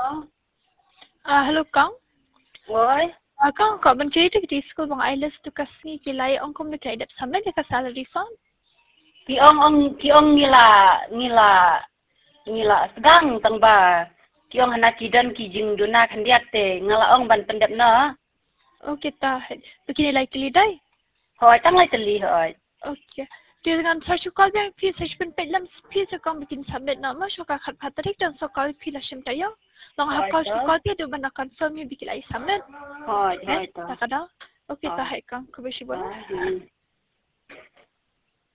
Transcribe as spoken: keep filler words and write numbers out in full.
Ah, hello Kang. Oi. Ah, Kang, kau mencari di school bang I L S tu kasih kilai ong kau mencari dap sampai dia kasih salary fund. Kiong ong kiong ngila ngila ngila sedang tang ba. Kiong hana kidan kijing duna kandiate ngala ong ban pendap na. Oh kita begini like lidai. Hoi tang lai teli hoi. Okay. Dia dengan saya suka dia pi saya pun pelam pi saya kau bikin submit nama suka kat patrik dan suka pi lah sim tayo. Long Hoi hakau to. suka dia dia mana confirm ni bikin lagi submit. Hoi hoi to. Tak ada. Okay tak hai Kang, kau besi boleh.